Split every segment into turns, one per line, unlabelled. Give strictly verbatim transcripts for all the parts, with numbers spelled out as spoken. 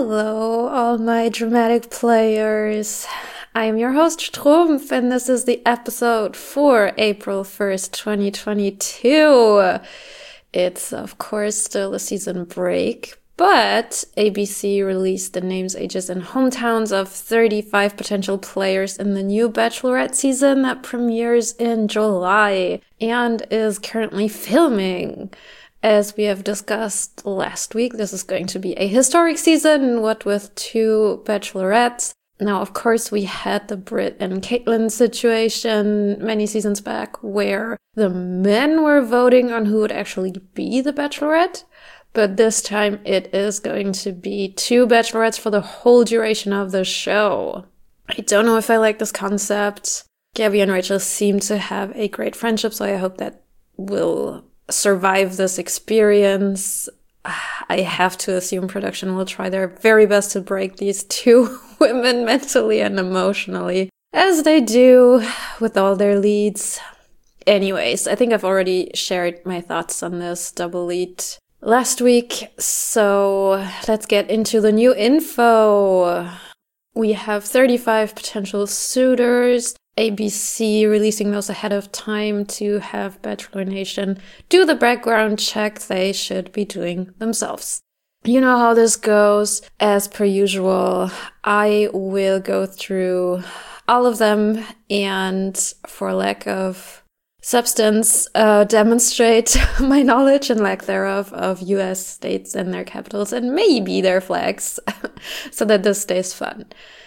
Hello, all my dramatic players. I am your host, Strumpf, and this is the episode for April first, twenty twenty-two. It's, of course, still a season break, but A B C released the names, ages, and hometowns of thirty-five potential players in the new Bachelorette season that premieres in July and is currently filming. As we have discussed last week, this is going to be a historic season, what with two bachelorettes. Now, of course, we had the Britt and Caitlyn situation many seasons back where the men were voting on who would actually be the bachelorette. But this time it is going to be two bachelorettes for the whole duration of the show. I don't know if I like this concept. Gabby and Rachel seem to have a great friendship, so I hope that will survive this experience. I have to assume production will try their very best to break these two women mentally and emotionally, as they do with all their leads. Anyways, I think I've already shared my thoughts on this double lead last week, so let's get into the new info. We have thirty-five potential suitors. A B C releasing those ahead of time to have Bachelor Nation do the background check they should be doing themselves. You know how this goes. As per usual, I will go through all of them and, for lack of substance, uh, demonstrate my knowledge and lack thereof of U S states and their capitals and maybe their flags so that this stays fun.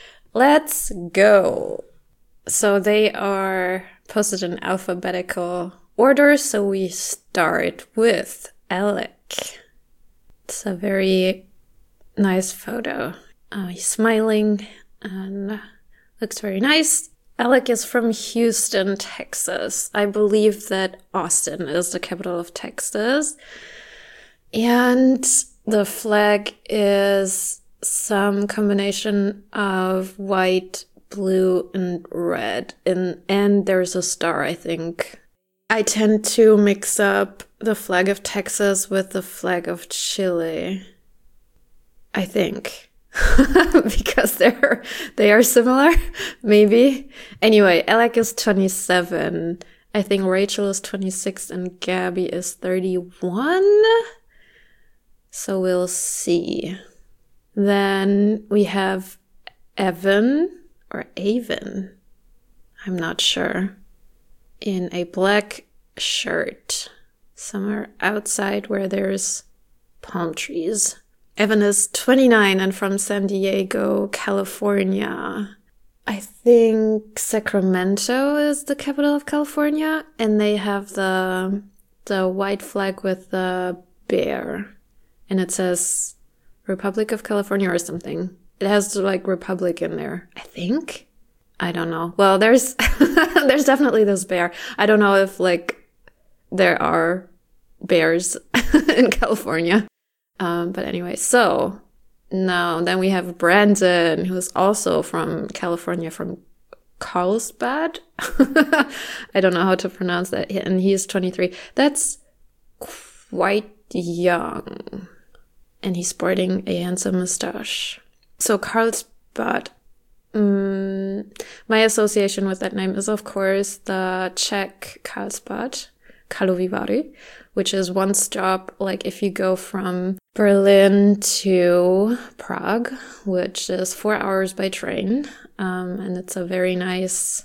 Let's go. So they are posted in alphabetical order, so we start with Alec. It's a very nice photo. Uh, he's smiling and looks very nice. Alec is from Houston, Texas. I believe that Austin is the capital of Texas. And the flag is some combination of white, blue, and red. And, and there's a star, I think. I tend to mix up the flag of Texas with the flag of Chile. I think. Because they're they are similar, maybe. Anyway, Alec is twenty-seven. I think Rachel is twenty-six and Gabby is thirty-one. So we'll see. Then we have Evan or Avon. I'm not sure. In a black shirt. Somewhere outside where there's palm trees. Evan is twenty-nine and from San Diego, California. I think Sacramento is the capital of California, and they have the the white flag with the bear, and it says Republic of California or something. It has the, like, Republic in there, I think. I don't know. Well, there's there's definitely this bear. I don't know if, like, there are bears in California. Um, but anyway, so now then we have Brandon, who is also from California, from Carlsbad. I don't know how to pronounce that. And he is twenty-three. That's quite young. And he's sporting a handsome mustache. So Carlsbad. Um, my association with that name is, of course, the Czech Carlsbad, Karlovy Vary, which is one stop, like if you go from Berlin to Prague, which is four hours by train. Um, and it's a very nice,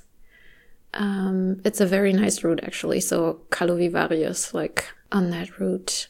um, it's a very nice route, actually. So Karlovy Vary is like on that route.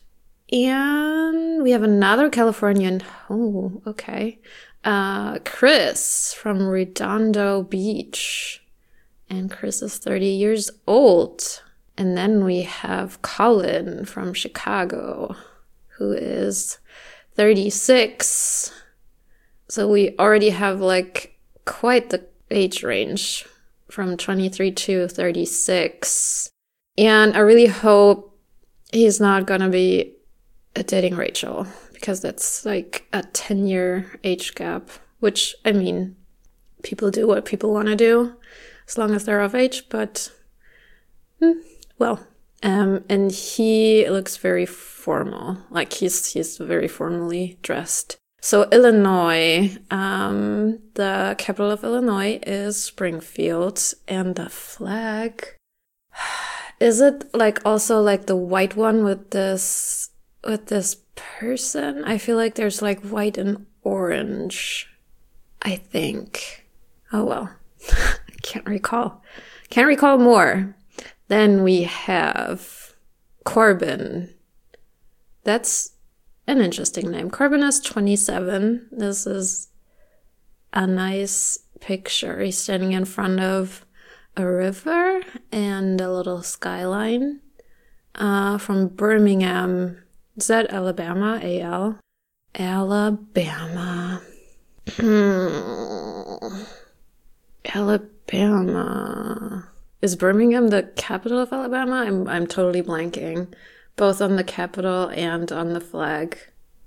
And we have another Californian. Oh, okay. Uh, Chris from Redondo Beach. And Chris is thirty years old. And then we have Colin from Chicago, who is thirty-six. So we already have like quite the age range from twenty-three to thirty-six. And I really hope he's not gonna be dating Rachel, because that's like a ten-year age gap, which, I mean, people do what people want to do as long as they're of age, but hmm, well, um, and he looks very formal, like he's he's very formally dressed. So Illinois, um, the capital of Illinois is Springfield, and the flag, is it like also like the white one with this, with this person? I feel like there's like white and orange, I think. Oh well, I can't recall. Can't recall more. Then we have Corbin. That's an interesting name. Corbin is twenty-seven. This is a nice picture. He's standing in front of a river and a little skyline. Uh, from Birmingham. Is that Alabama? A L? Alabama. Hmm. Alabama. Is Birmingham the capital of Alabama? I'm I'm totally blanking. Both on the capital and on the flag.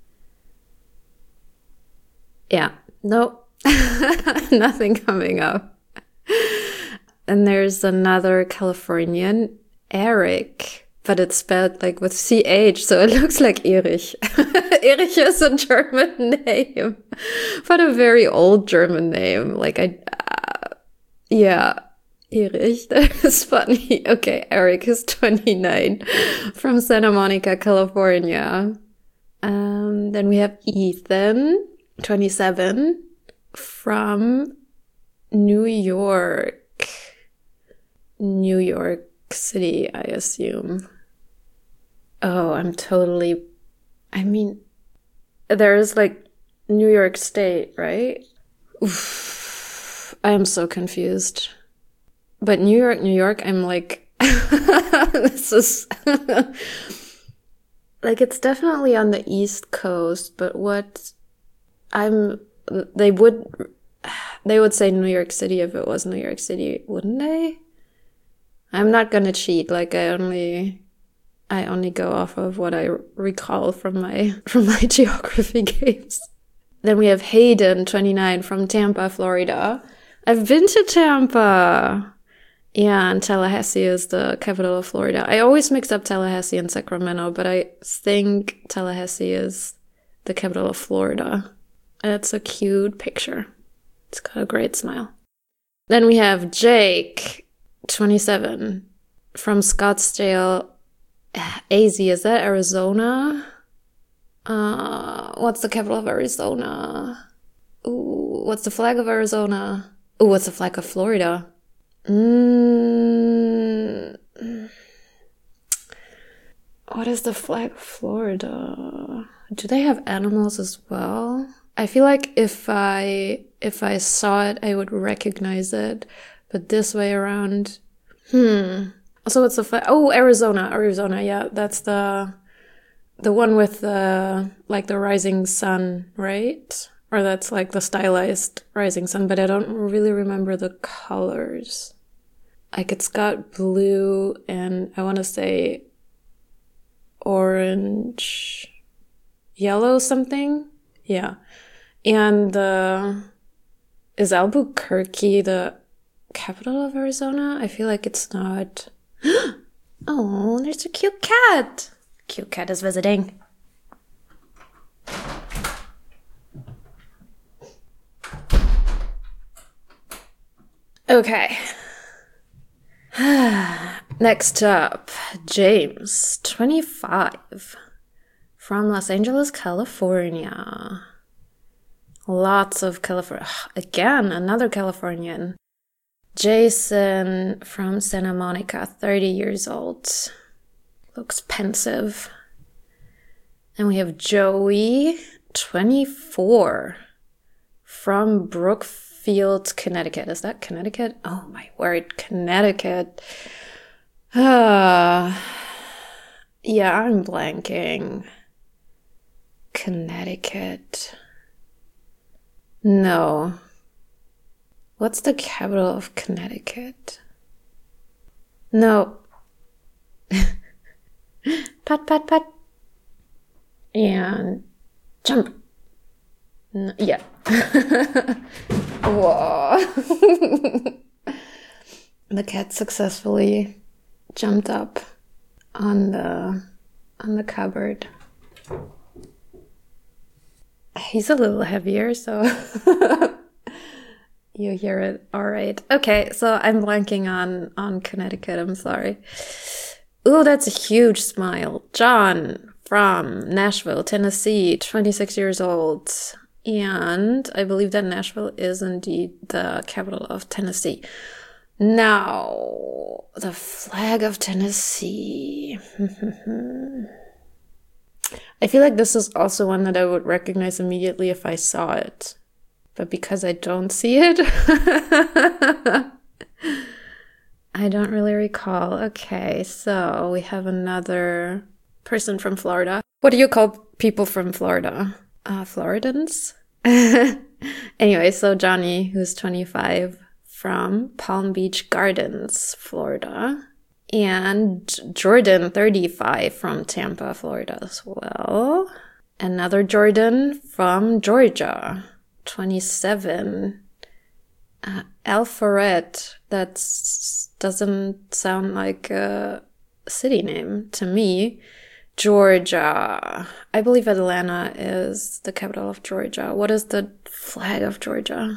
Yeah. Nope. Nothing coming up. And there's another Californian, Eric. But it's spelled like with C H, so it looks like Erich. Erich is a German name. But a very old German name. Like I... Uh, yeah. Erich, that is funny. Okay, Eric is twenty-nine from Santa Monica, California. Um, then we have Ethan, twenty-seven, from New York. New York City, I assume. Oh, I'm totally... I mean, there's like New York State, right? Oof, I am so confused. But New York, New York, I'm like, this is, like, it's definitely on the East Coast, but what I'm, they would, they would say New York City if it was New York City, wouldn't they? I'm not gonna cheat, like, I only, I only go off of what I recall from my, from my geography games. Then we have Hayden, twenty-nine, from Tampa, Florida. I've been to Tampa. Yeah, and Tallahassee is the capital of Florida. I always mix up Tallahassee and Sacramento, but I think Tallahassee is the capital of Florida. It's a cute picture. It's got a great smile. Then we have Jake, twenty-seven, from Scottsdale, A Z. Is that Arizona? Uh, what's the capital of Arizona? Ooh, what's the flag of Arizona? Ooh, what's the flag of Florida? Mm, what is the flag of Florida? Do they have animals as well? I feel like if I if I saw it, I would recognize it. But this way around, hmm. So what's the flag? Oh, Arizona, Arizona. Yeah, that's the the one with the like the rising sun, right? Or that's like the stylized rising sun, but I don't really remember the colors. Like it's got blue and I want to say orange, yellow something. Yeah. And uh, is Albuquerque the capital of Arizona? I feel like it's not. Oh, there's a cute cat. Cute cat is visiting. Okay. Next up, James, twenty-five, from Los Angeles, California. Lots of California. Again, another Californian. Jason from Santa Monica, thirty years old. Looks pensive. And we have Joey, twenty-four, from Brookfield, Connecticut. Is that Connecticut? Oh my word, Connecticut. Uh, yeah, I'm blanking. Connecticut. No. What's the capital of Connecticut? No. Pat, pat, pat. And jump. No, yeah. Whoa. The cat successfully jumped up on the on the cupboard. He's a little heavier, so you hear it all right. Okay, so I'm blanking on, on Connecticut. I'm sorry. Ooh, that's a huge smile. John from Nashville, Tennessee, twenty-six years old. And I believe that Nashville is indeed the capital of Tennessee. Now, the flag of Tennessee. I feel like this is also one that I would recognize immediately if I saw it. But because I don't see it, I don't really recall. Okay, so we have another person from Florida. What do you call people from Florida? Uh, Floridans? Anyway, so Johnny, who's twenty-five, from Palm Beach Gardens, Florida. And Jordan, thirty-five, from Tampa, Florida as well. Another Jordan from Georgia, twenty-seven. Uh, Alpharette, that doesn't sound like a city name to me. Georgia. I believe Atlanta is the capital of Georgia. What is the flag of Georgia?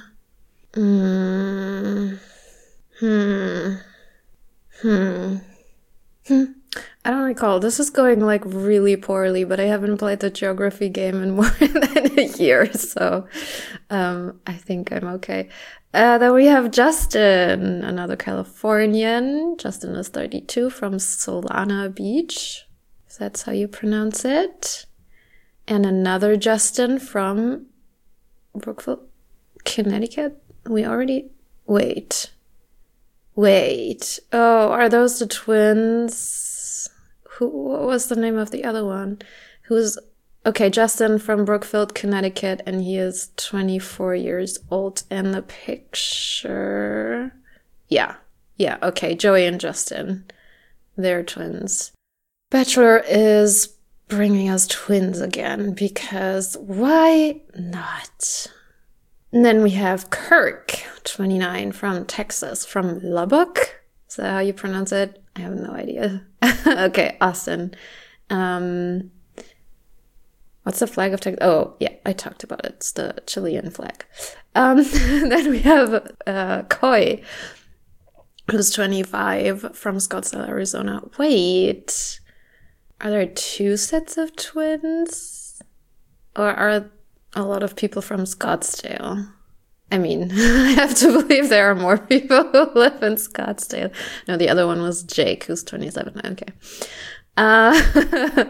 Mm. Hmm. Hmm. Hmm. I don't recall. This is going like really poorly, but I haven't played the geography game in more than a year, so um, I think I'm okay. Uh, then we have Justin, another Californian. Justin is thirty-two, from Solana Beach. If that's how you pronounce it. And another Justin from Brookville, Connecticut. We already... Wait. Wait. Oh, are those the twins? Who? What was the name of the other one? Who's... Okay, Justin from Brookfield, Connecticut, and he is twenty-four years old in the picture. Yeah. Yeah, okay, Joey and Justin. They're twins. Bachelor is bringing us twins again, because why not? And then we have Kirk, twenty-nine, from Texas, from Lubbock. Is that how you pronounce it? I have no idea. Okay, Austin. Um... What's the flag of Texas? Oh, yeah, I talked about it. It's the Chilean flag. Um, then we have uh, Coy, who's twenty-five, from Scottsdale, Arizona. Wait, are there two sets of twins? Or are a lot of people from Scottsdale? I mean, I have to believe there are more people who live in Scottsdale. No, the other one was Jake, who's twenty-seven. Okay. Uh...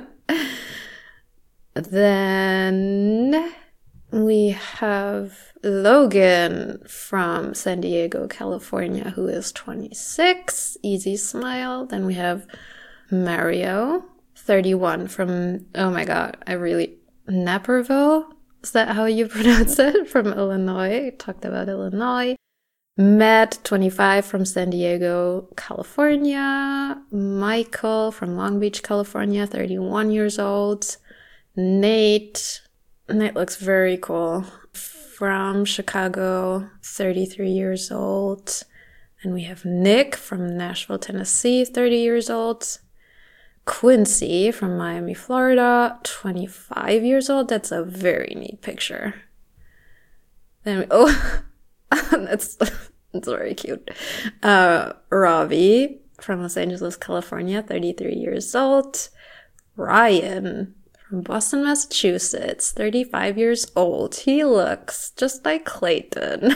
Then we have Logan from San Diego, California, who is twenty-six. Easy smile. Then we have Mario, thirty-one, from, oh my god, I really, Naperville? Is that how you pronounce it? From Illinois. Talked about Illinois. Matt, twenty-five, from San Diego, California. Michael from Long Beach, California, thirty-one years old. Nate, Nate looks very cool, from Chicago, thirty-three years old. And we have Nick from Nashville, Tennessee, thirty years old. Quincy from Miami, Florida, twenty-five years old. That's a very neat picture. Then we, oh, that's, that's very cute. Uh, Robbie from Los Angeles, California, thirty-three years old. Ryan from Boston, Massachusetts, thirty-five years old. He looks just like Clayton.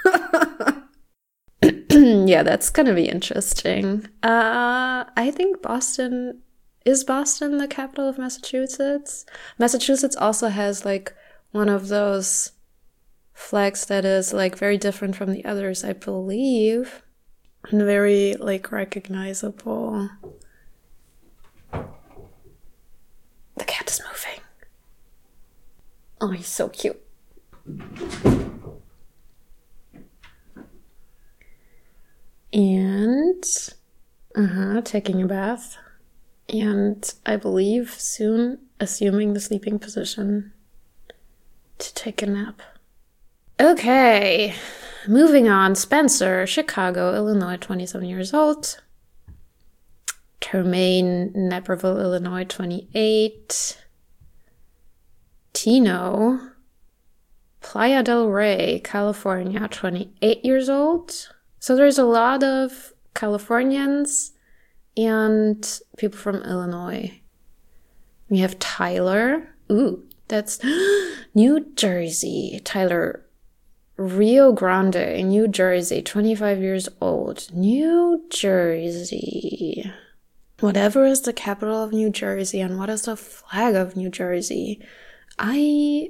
Yeah, that's gonna be interesting. Uh, I think Boston... Is Boston the capital of Massachusetts? Massachusetts also has, like, one of those flags that is, like, very different from the others, I believe. And very, like, recognizable. The cat is moving. Oh, he's so cute. And, uh-huh, taking a bath. And I believe soon assuming the sleeping position to take a nap. Okay, moving on. Spencer, Chicago, Illinois, twenty-seven years old. Termaine, Naperville, Illinois, twenty-eight. Tino, Playa del Rey, California, twenty-eight years old. So there's a lot of Californians and people from Illinois. We have Tyler. Ooh, that's New Jersey. Tyler, Rio Grande, New Jersey, twenty-five years old. New Jersey. Whatever is the capital of New Jersey and what is the flag of New Jersey? I...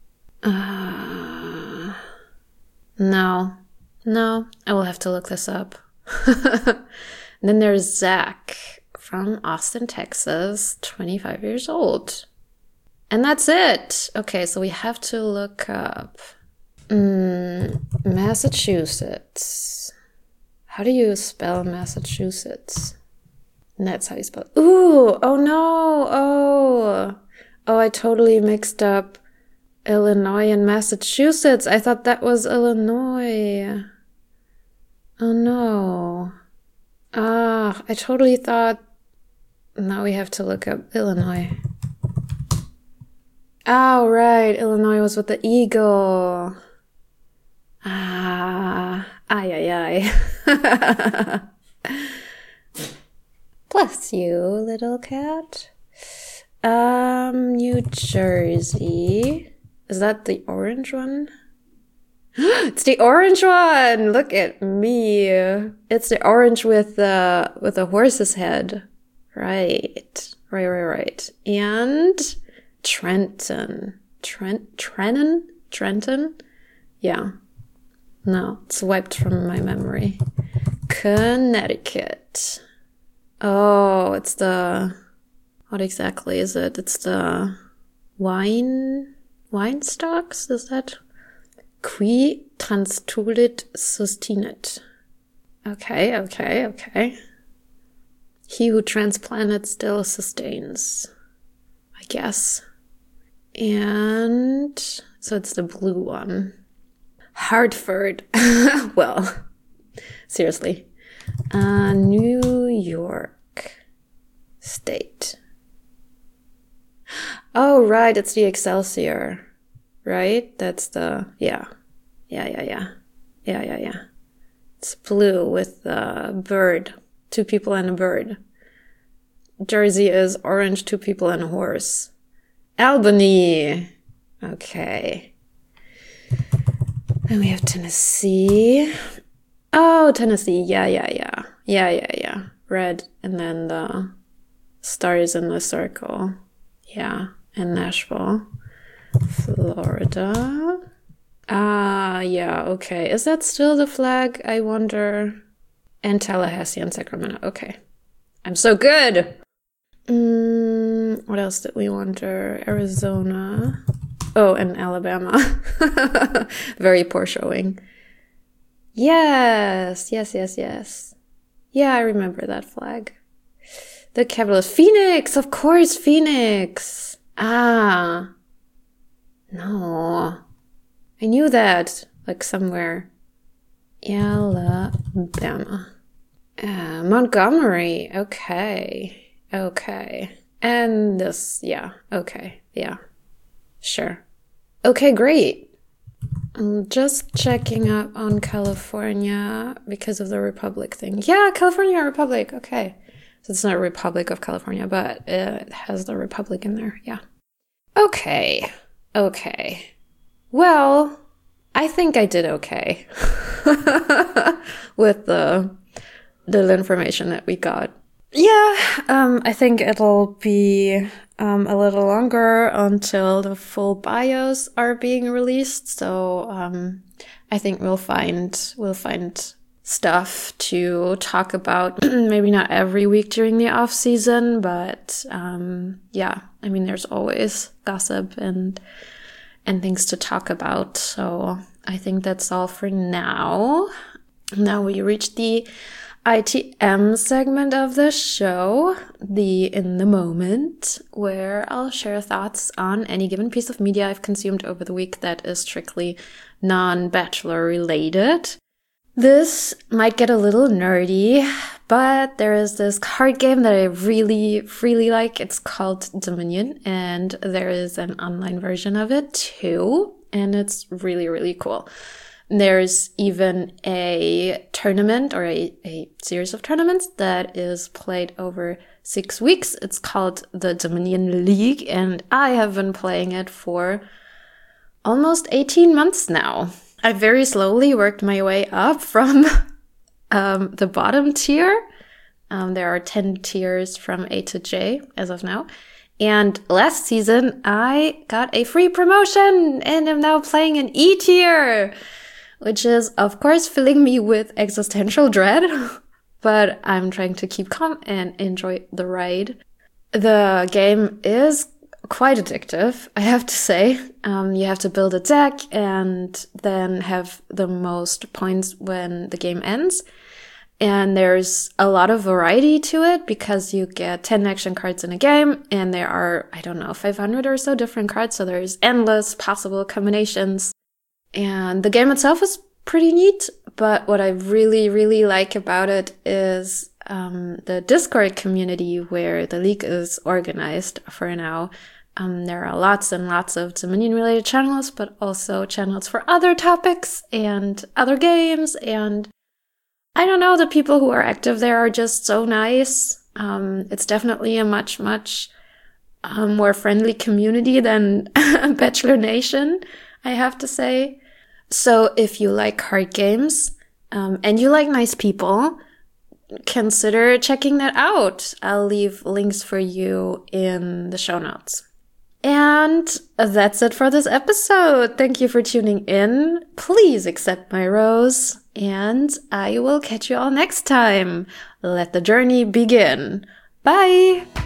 Uh, no. No, I will have to look this up. Then there's Zach from Austin, Texas, twenty-five years old. And that's it. Okay, so we have to look up mm, Massachusetts. How do you spell Massachusetts? And that's how you spell it. Ooh, oh no, oh. Oh, I totally mixed up Illinois and Massachusetts. I thought that was Illinois. Oh no. Ah, I totally thought... Now we have to look up Illinois. Oh, right. Illinois was with the eagle. Ah, ay, ay, ay. Bless you, little cat. Um, New Jersey. Is that the orange one? It's the orange one! Look at me. It's the orange with the with the horse's head. Right. Right, right, right. And Trenton. Trent Trenton? Trenton? Yeah. No, it's wiped from my memory. Connecticut. Oh, it's the... What exactly is it? It's the wine... Wine stocks? Is that... Qui transtulit sustinet. Okay, okay, okay. He who transplanted still sustains, I guess. And so it's the blue one. Hartford. Well, seriously. Uh, New York State. Oh, right, it's the Excelsior. Right? That's the, yeah. Yeah, yeah, yeah. Yeah, yeah, yeah. It's blue with a bird. Two people and a bird. Jersey is orange, two people and a horse. Albany. Okay. Then we have Tennessee. Oh, Tennessee. Yeah, yeah, yeah. Yeah, yeah, yeah. Red. And then the stars in the circle. Yeah. And Nashville. Florida. Ah, yeah, okay. Is that still the flag? I wonder. And Tallahassee and Sacramento. Okay. I'm so good! Mm, what else did we wonder? Arizona. Oh, and Alabama. Very poor showing. Yes, yes, yes, yes. Yeah, I remember that flag. The capital is Phoenix! Of course, Phoenix! Ah. No. I knew that, like somewhere. Alabama. Uh, Montgomery. Okay. Okay. And this, yeah. Okay. Yeah. Sure. Okay, great. I'm just checking up on California because of the Republic thing. Yeah, California Republic. Okay. So it's not Republic of California, but it has the Republic in there. Yeah. Okay. Okay. Well, I think I did okay with the little information that we got. Yeah, um, I think it'll be um, a little longer until the full bios are being released. So um, I think we'll find we'll find stuff to talk about. Maybe not every week during the off season, but um, yeah, I mean, there's always gossip and and things to talk about. So I think that's all for now. Now we reach the I T M segment of the show, the In the Moment, where I'll share thoughts on any given piece of media I've consumed over the week that is strictly non-Bachelor related. This might get a little nerdy, but there is this card game that I really, really like. It's called Dominion, and there is an online version of it too. and it's really, really cool. There's even a tournament or a, a series of tournaments that is played over six weeks. It's called the Dominion League, and I have been playing it for almost eighteen months now. I very slowly worked my way up from um, the bottom tier. Um, there are ten tiers from A to J as of now. And last season, I got a free promotion and am now playing an E tier, which is, of course, filling me with existential dread. But I'm trying to keep calm and enjoy the ride. The game is quite addictive, I have to say. Um, you have to build a deck and then have the most points when the game ends. And there's a lot of variety to it because you get ten action cards in a game, and there are, I don't know, five hundred or so different cards. So there's endless possible combinations. And the game itself is pretty neat. But what I really, really like about it is um, the Discord community where the league is organized for now. Um, there are lots and lots of Dominion-related channels, but also channels for other topics and other games. And I don't know, the people who are active there are just so nice. Um, it's definitely a much, much um, more friendly community than Bachelor Nation, I have to say. So if you like card games um, and you like nice people, consider checking that out. I'll leave links for you in the show notes. And that's it for this episode. Thank you for tuning in. Please accept my rose, and I will catch you all next time. Let the journey begin. Bye!